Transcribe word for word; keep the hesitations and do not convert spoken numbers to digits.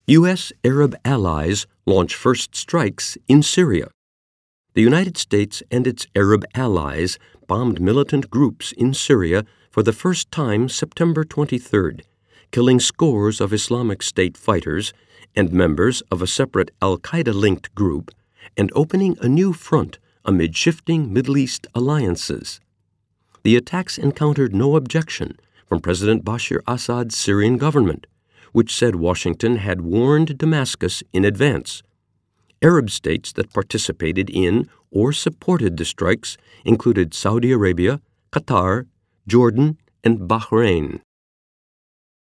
U S Arab allies launch first strikes in Syria. The United States and its Arab allies bombed militant groups in Syria for the first time September twenty-third, killing scores of Islamic State fighters and members of a separate al-Qaeda-linked group, and opening a new front amid shifting Middle East alliances. The attacks encountered no objection from President Bashar Assad's Syrian government, which said Washington had warned Damascus in advance. Arab states that participated in or supported the strikes included Saudi Arabia, Qatar, Jordan, and Bahrain.